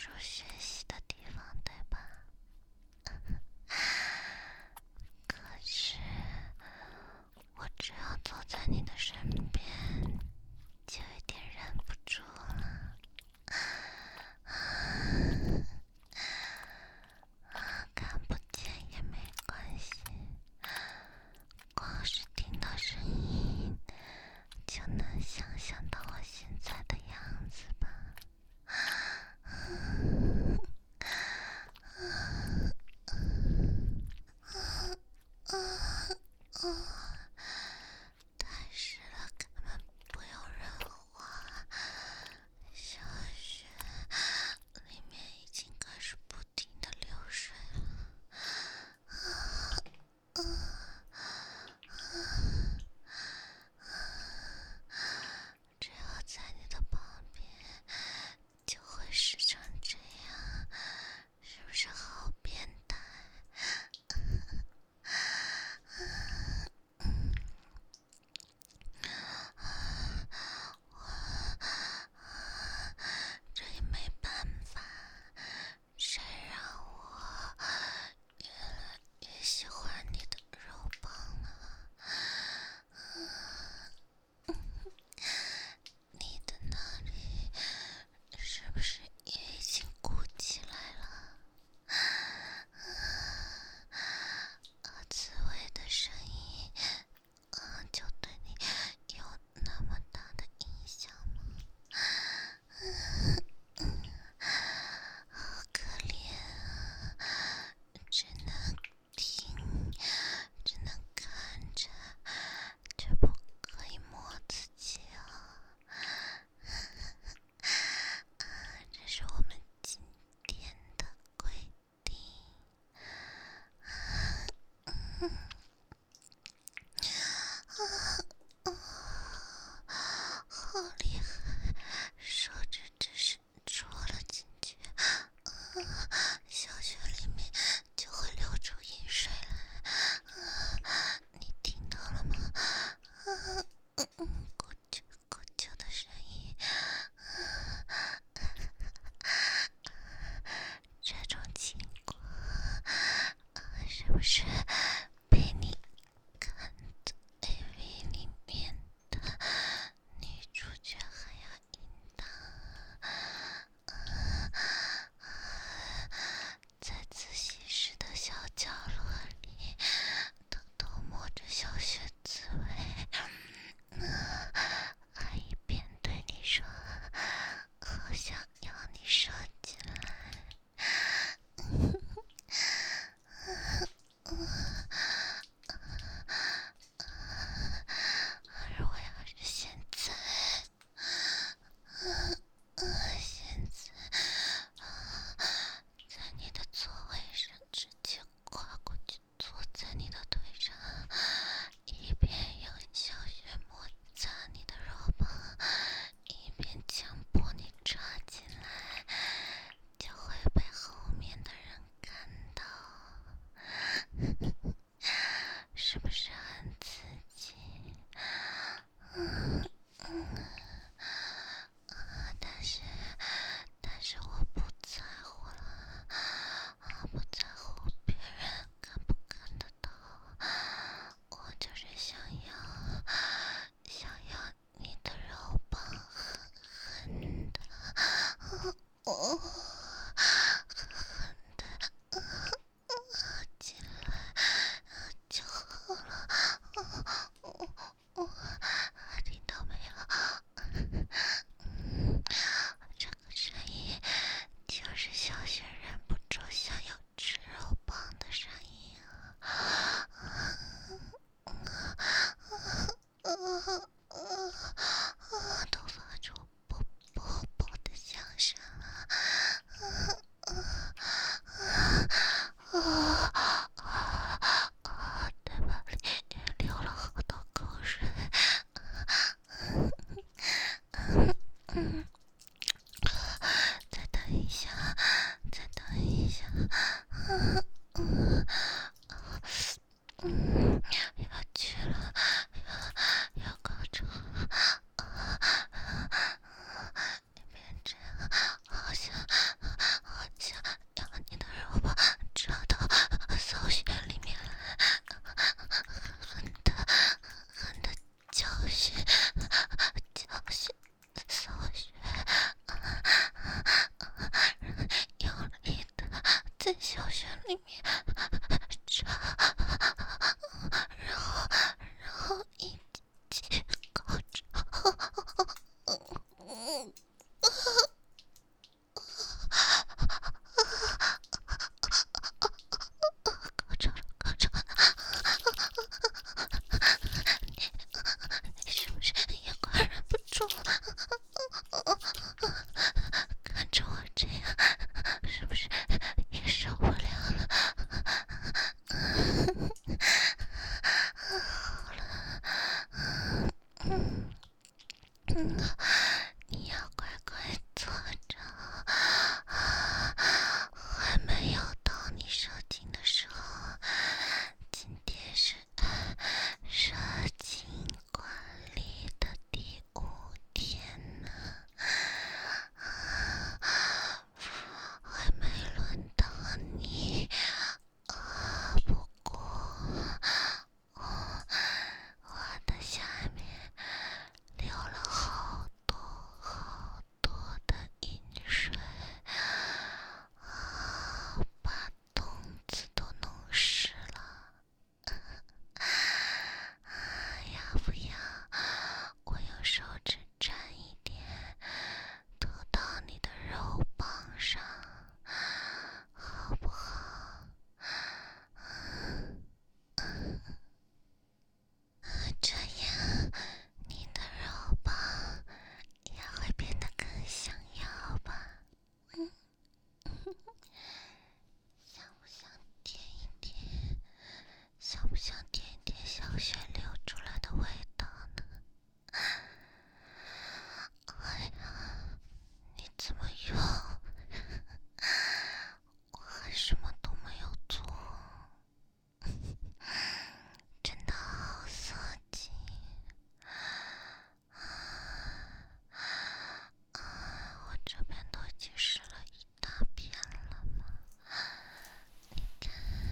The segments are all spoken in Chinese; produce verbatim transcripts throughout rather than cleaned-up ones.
书学习的地方，对吧？可是我只要坐在你的身边，就有点忍不住了。看不见也没关系，光是听到声音就能想象到我现在的样子吧。太湿了，根本不用任化。小穴里面已经开始不停的流水了。只要在你的旁边，就会湿成这样，是不是好变态？这也没办法，谁让我越来越喜欢你的肉棒了？你的那里是不是也已经鼓起来了？而刺猬的声音，嗯，就对你有那么大的影响吗？好可怜啊，只能听，只能看着，却不可以摸自己啊！这是我们今天的规定。好厉害，手指只是戳了进去，小穴里面就会流出饮水来。你听到了吗？咕啾咕啾的声音。这种情况是不是被你看的 A V 里面的女主角还要淫荡？在自习室的小角落里，偷偷摸着小穴滋味，还一边对你说：“好想要你射进来。”如果要是现在，现在在你的座位上直接跨过去，坐在你的腿上，一边用小穴摩擦你的肉棒，一边强迫你插进来，就会被后面的人看到。是不是很刺激？嗯嗯，但是但是我不在乎了，不在乎别人看不看得到，我就是想要想要你的肉棒狠狠的，哦，狠狠的进来就好了。听到没有？嗯，这个声音就是小雪忍不住想要吃肉棒的声音啊！都发出啵啵啵的响声了。 里面插，然后然后一起高潮。高潮了，高潮了！你是不是也快忍不住了？看着我这样，是不是也受不了了？好了，嗯嗯，你要乖乖坐着，还没有到你射精的时候。今天是射精管理的第五天呢，还没轮到你。啊，不过我我的下面流了好多好多的饮水，啊，把洞子都弄湿了。要不要我用手指沾一点，涂到你的肉棒上，好不好？这样你的肉棒也会变得更想要吧？嗯，想不想舔一舔？想不想舔一舔小雪流出来的味道呢？哎呀，你怎么用？我还什么都没有做，真的好色情。我这边都已经湿了一大片了嘛，你看，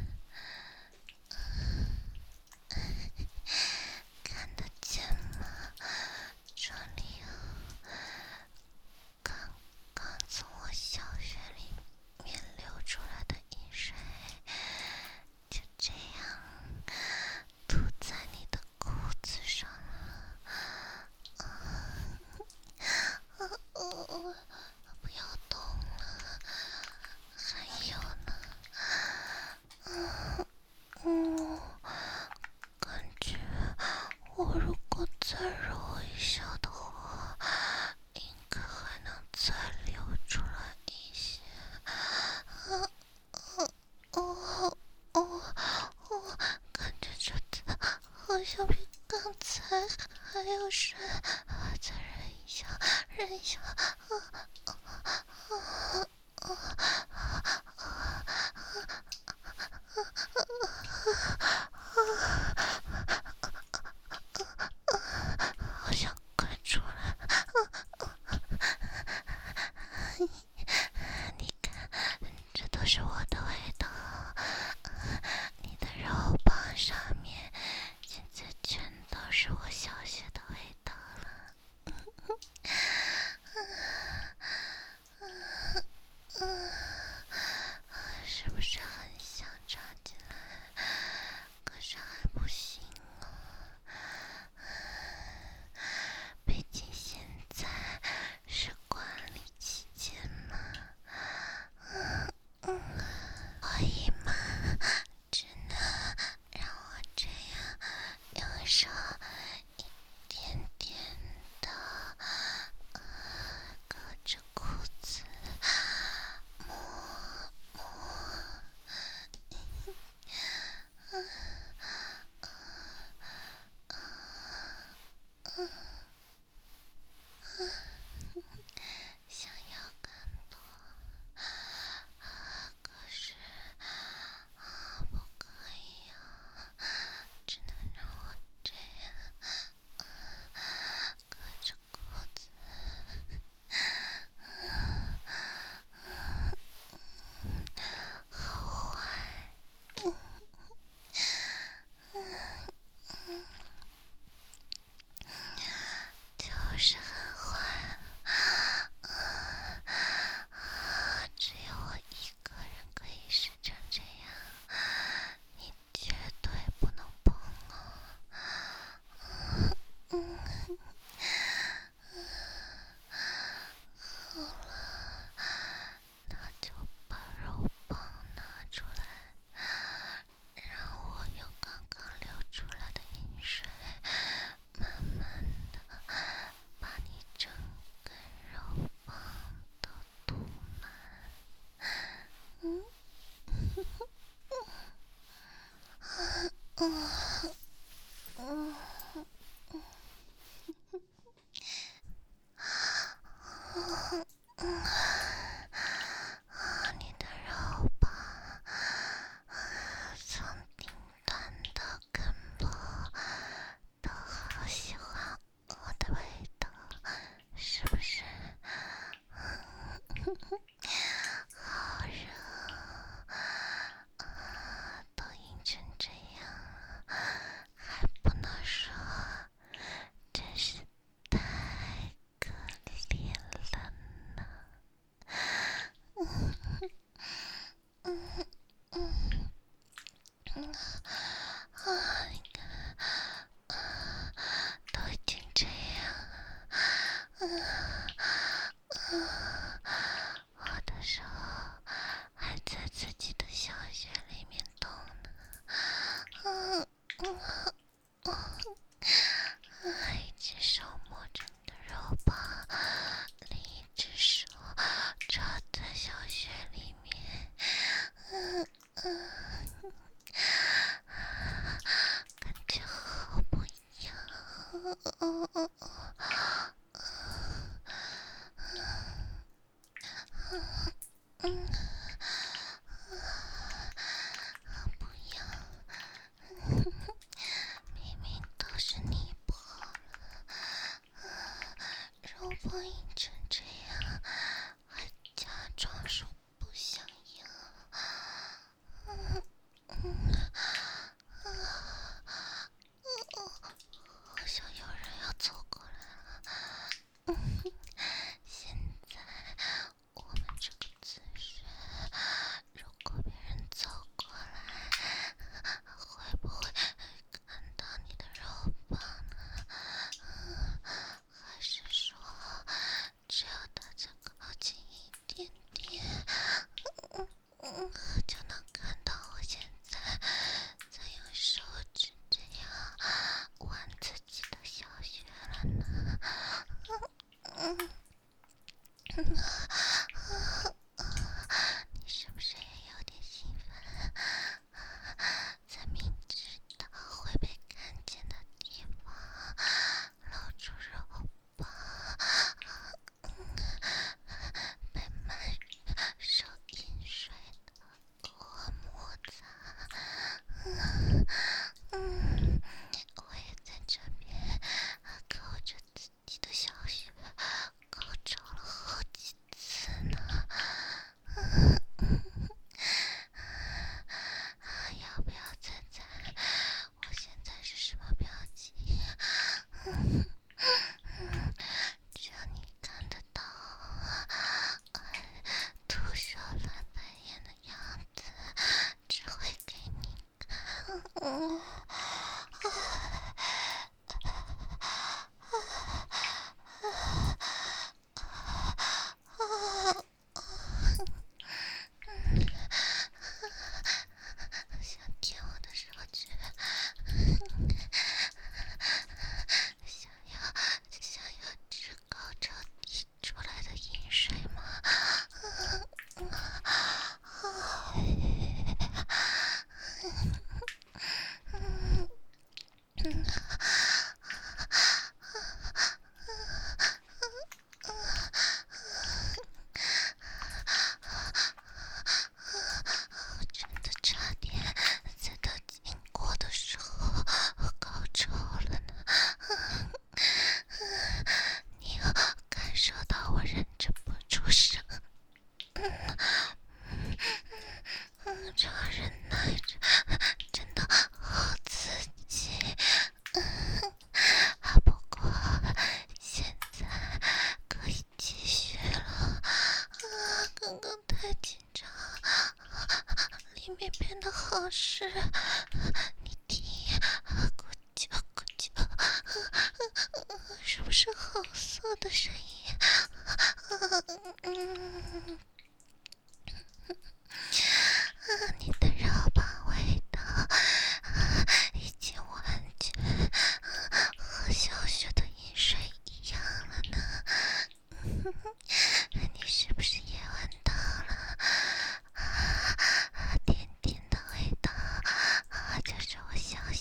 看得见吗？这里啊，刚刚从我小穴里面流出来的饮水，就这样涂在你的裤子上了。不要动了，还有呢，嗯，感觉我如果再揉一下的话，应该还能再流出来一些。哦哦哦，感觉这次好像比刚才还要深，再忍一下，忍一下。好想快出来！你看，这都是我的味道，你的肉棒上面现在全都是我小雪的味道了。是不是很想插进来？可是还不嗯嗯嗯，你的肉棒从顶端到根部都好喜欢我的味道，是不是？好热，都硬成这样还不能说，真是太可怜了呢。嗯嗯嗯嗯啊，你看，啊，都已经这样，嗯嗯，我的手还在自己的小穴里面动呢，嗯嗯嗯，一只手摸着你的肉棒，另一只手插在小穴里面，嗯嗯，感觉好不一样，嗯嗯嗯，不一样，明明都是你不好了，肉棒硬成这样，还假装说不想要，嗯嗯啊，好像有人要走过来了，嗯，现在我们这个姿势，如果别人走过来，会不会看到你的肉棒呢？还是说，只要大家靠近一点点，嗯嗯，就能看到我现在在用手指这样玩自己的小穴了呢？嗯嗯你是不是也有点兴奋？在明知道会被看见的地方露出肉棒，被满手饮水的我摩擦，嗯嗯，我也在这边抠着自己的小穴，高潮了好几次呢。嗯嗯要不要猜猜我现在是什么表情？嗯嗯，只要你看得到，吐舌翻白眼的样子，只会给你看。嗯想舔我的手指，想要想要吃高潮滴出来的饮水吗？真的差点在他经过的时候高潮了呢。你有感受到我忍着不出声，嗯，这样忍耐着真的好刺激。啊，不过现在可以继续了。啊，刚刚太紧张，里面变得好湿。你听，咕啾咕啾，是不是好涩的声音？嗯。你的肉棒味道已经完全和小雪的饮水一样了呢。你是不是也闻到了甜甜的味道？就是我小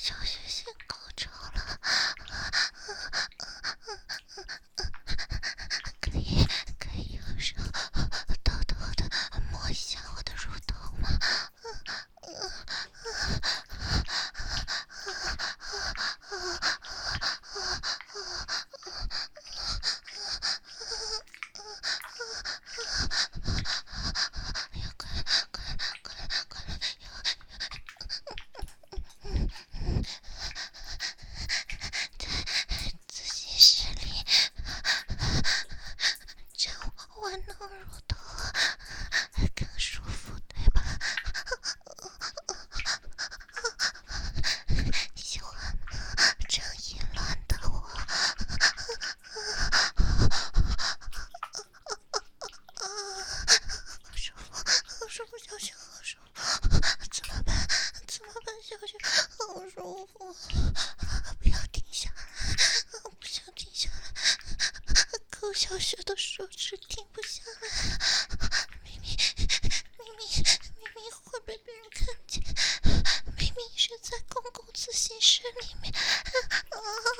小学先高潮了，可以可以用手偷偷的摸一下我的乳头吗？小学的手指停不下来，明明明明明明会被别人看见，明明是在公共自习室里面，啊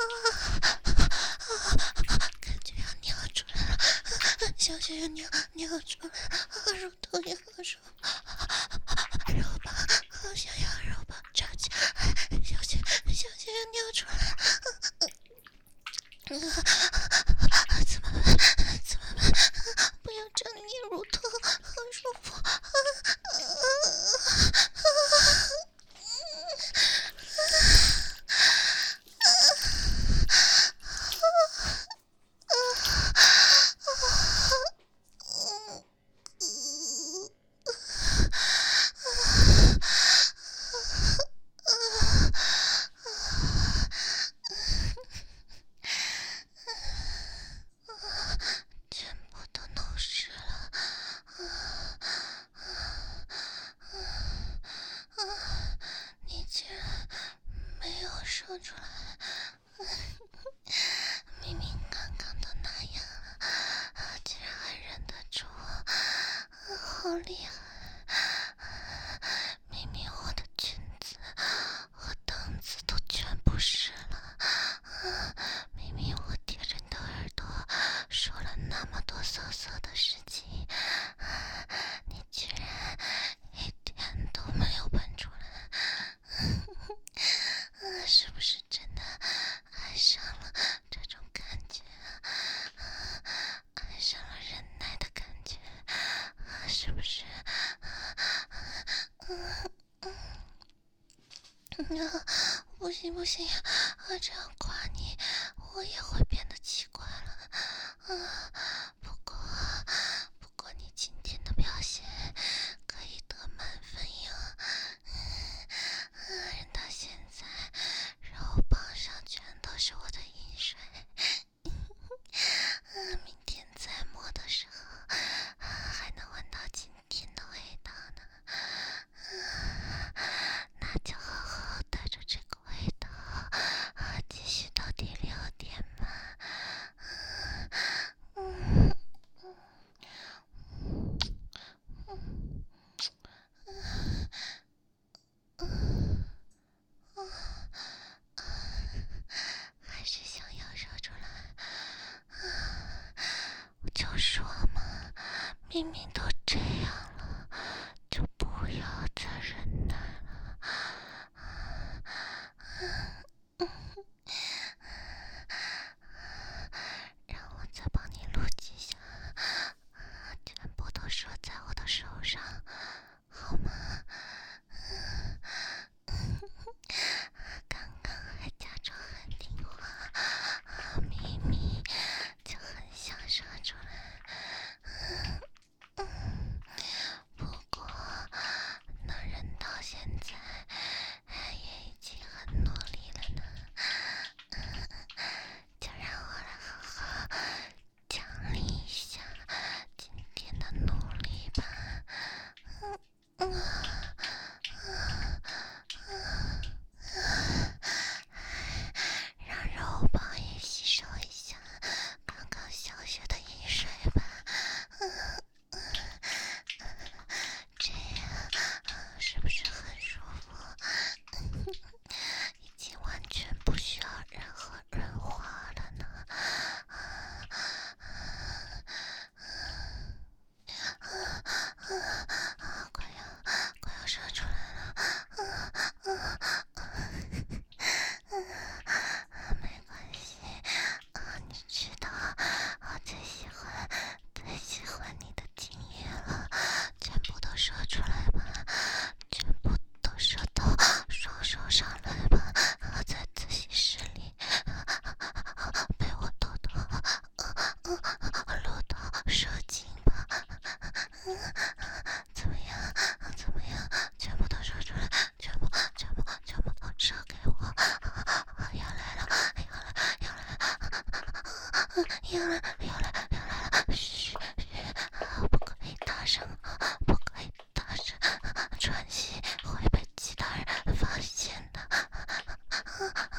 啊、感觉要尿出来了，小学要尿尿出来了，乳头也好舒服，肉棒好想要肉棒插起来，小学小学要尿出来了。怎么办？怎么办？不要这样捏乳头，好舒服。啊啊啊说出来，明明刚刚都那样了，竟然还忍得住，好厉害！明明我的裙子和裆子都全部湿了，明明我贴着你的耳朵说了那么多色色的事情，你居然一点都没有喷出来。是不是真的爱上了这种感觉？爱上了忍耐的感觉？是不是？不行不行，这样夸你，我也会变得奇怪了。不过，不过你今天的表现可以得满分哟。忍到现在，肉棒上全都是我的饮水。明天再摸的时候，还能闻到今天的味道呢。那就好好带着这个味道，继续到第六点吧。嗯嗯嗯嗯嗯嗯，还是想要说出来。我就说嘛，明明都这样了，就不要再忍耐了。让我再帮你录几下，全部都说在我的手上，好吗？刚刚还假装很听话，咪咪就很想说出来。 我，要来了，要来，要来，要来，要来，要来了！嘘嘘，不可以大声，不可以大声，喘息会被其他人发现的。